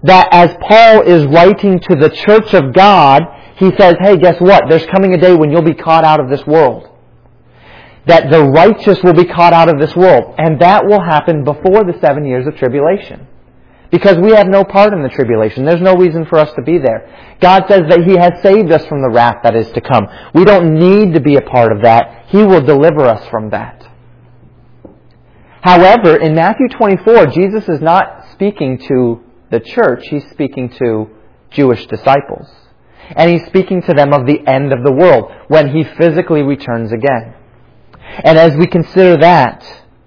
that as Paul is writing to the church of God, he says, hey, guess what? There's coming a day when you'll be caught out of this world. That the righteous will be caught out of this world. And that will happen before the 7 years of tribulation. Because we have no part in the tribulation. There's no reason for us to be there. God says that He has saved us from the wrath that is to come. We don't need to be a part of that. He will deliver us from that. However, in Matthew 24, Jesus is not speaking to the church. He's speaking to Jewish disciples. And He's speaking to them of the end of the world, when He physically returns again. And as we consider that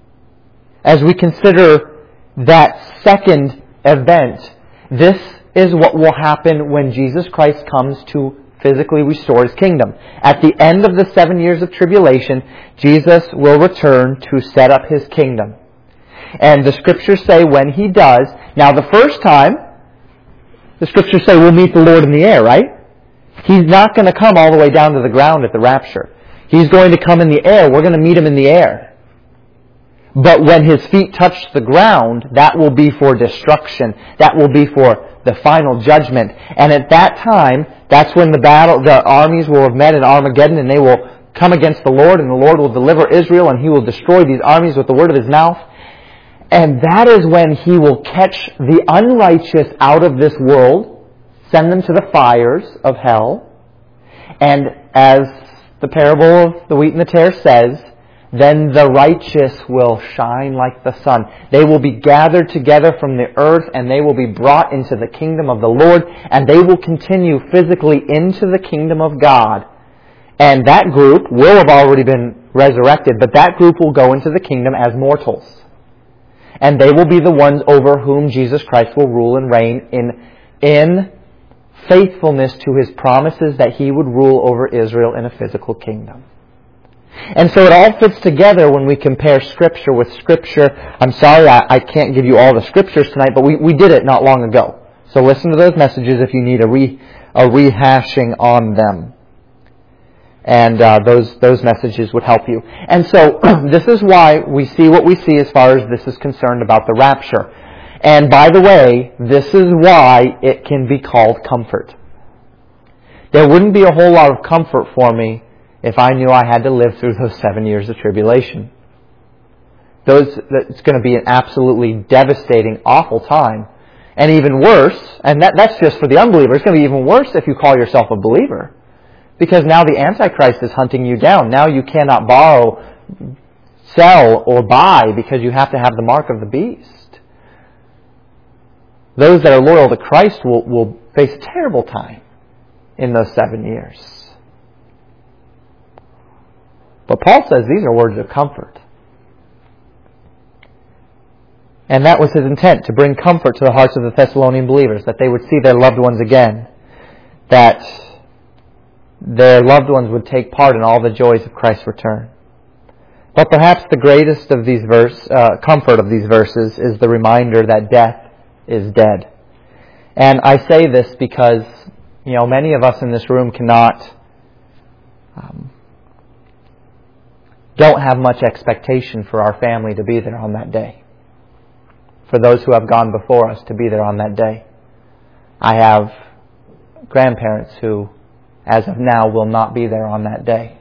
second event, this is what will happen when Jesus Christ comes to physically restore His kingdom. At the end of the 7 years of tribulation, Jesus will return to set up His kingdom. And the Scriptures say when He does, now the first time, the Scriptures say we'll meet the Lord in the air, right? He's not going to come all the way down to the ground at the rapture. He's going to come in the air. We're going to meet Him in the air. But when His feet touch the ground, that will be for destruction. That will be for the final judgment. And at that time, that's when the armies will have met in Armageddon, and they will come against the Lord, and the Lord will deliver Israel, and He will destroy these armies with the word of His mouth. And that is when He will catch the unrighteous out of this world, send them to the fires of hell. And as the parable of the wheat and the tare says, then the righteous will shine like the sun. They will be gathered together from the earth, and they will be brought into the kingdom of the Lord, and they will continue physically into the kingdom of God. And that group will have already been resurrected, but that group will go into the kingdom as mortals. And they will be the ones over whom Jesus Christ will rule and reign in faithfulness to His promises that He would rule over Israel in a physical kingdom. And so it all fits together when we compare Scripture with Scripture. I'm sorry I can't give you all the Scriptures tonight, but we did it not long ago. So listen to those messages if you need a rehashing on them. And those messages would help you. And so this is why we see what we see as far as this is concerned about the rapture. And by the way, this is why it can be called comfort. There wouldn't be a whole lot of comfort for me if I knew I had to live through those 7 years of tribulation. It's going to be an absolutely devastating, awful time. And even worse, and that's just for the unbeliever, it's going to be even worse if you call yourself a believer. Because now the Antichrist is hunting you down. Now you cannot borrow, sell, or buy because you have to have the mark of the beast. Those that are loyal to Christ will face a terrible time in those 7 years. But Paul says these are words of comfort. And that was his intent, to bring comfort to the hearts of the Thessalonian believers, that they would see their loved ones again, that their loved ones would take part in all the joys of Christ's return. But perhaps the greatest of these comfort of these verses is the reminder that death is dead. And I say this because, many of us in this room don't have much expectation for our family to be there on that day. For those who have gone before us to be there on that day. I have grandparents who, as of now, will not be there on that day.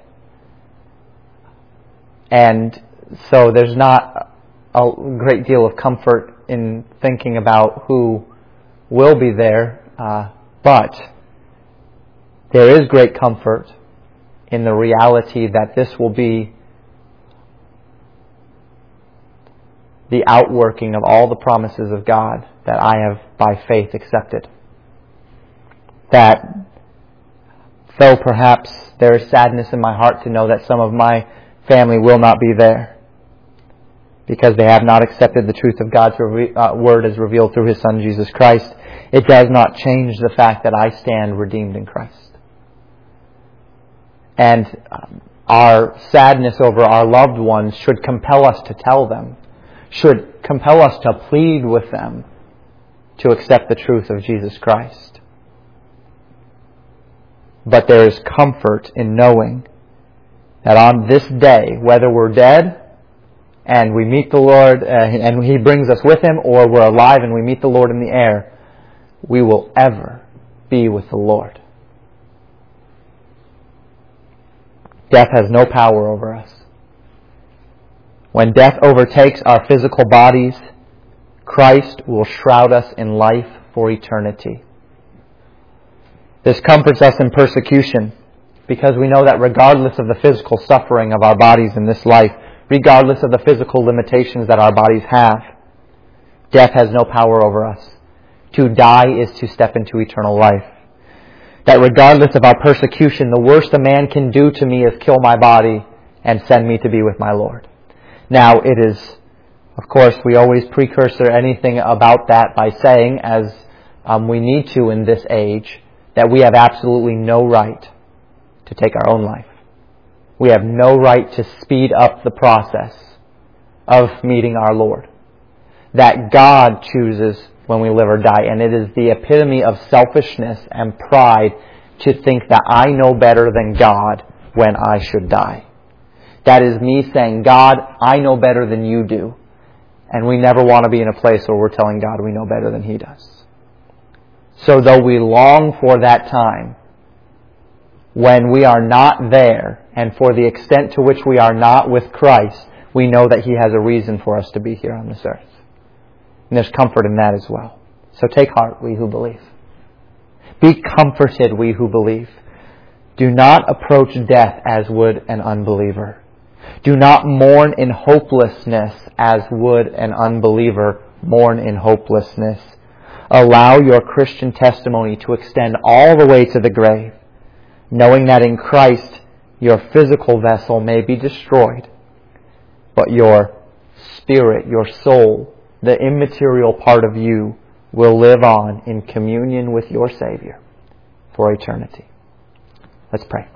And so there's not a great deal of comfort in thinking about who will be there, but there is great comfort in the reality that this will be the outworking of all the promises of God that I have by faith accepted. That though perhaps there is sadness in my heart to know that some of my family will not be there because they have not accepted the truth of God's word as revealed through His Son Jesus Christ, it does not change the fact that I stand redeemed in Christ. And our sadness over our loved ones should compel us to tell them, should compel us to plead with them to accept the truth of Jesus Christ. But there is comfort in knowing that on this day, whether we're dead and we meet the Lord and He brings us with Him, or we're alive and we meet the Lord in the air, we will ever be with the Lord. Death has no power over us. When death overtakes our physical bodies, Christ will shroud us in life for eternity. This comforts us in persecution because we know that regardless of the physical suffering of our bodies in this life, regardless of the physical limitations that our bodies have, death has no power over us. To die is to step into eternal life. That regardless of our persecution, the worst a man can do to me is kill my body and send me to be with my Lord. Now, it is, of course, we always precursor anything about that by saying, as we need to in this age, that we have absolutely no right to take our own life. We have no right to speed up the process of meeting our Lord. That God chooses when we live or die, and it is the epitome of selfishness and pride to think that I know better than God when I should die. That is me saying, God, I know better than you do. And we never want to be in a place where we're telling God we know better than He does. So though we long for that time when we are not there, and for the extent to which we are not with Christ, we know that He has a reason for us to be here on this earth. And there's comfort in that as well. So take heart, we who believe. Be comforted, we who believe. Do not approach death as would an unbeliever. Do not mourn in hopelessness as would an unbeliever mourn in hopelessness. Allow your Christian testimony to extend all the way to the grave, knowing that in Christ your physical vessel may be destroyed, but your spirit, your soul, the immaterial part of you, will live on in communion with your Savior for eternity. Let's pray.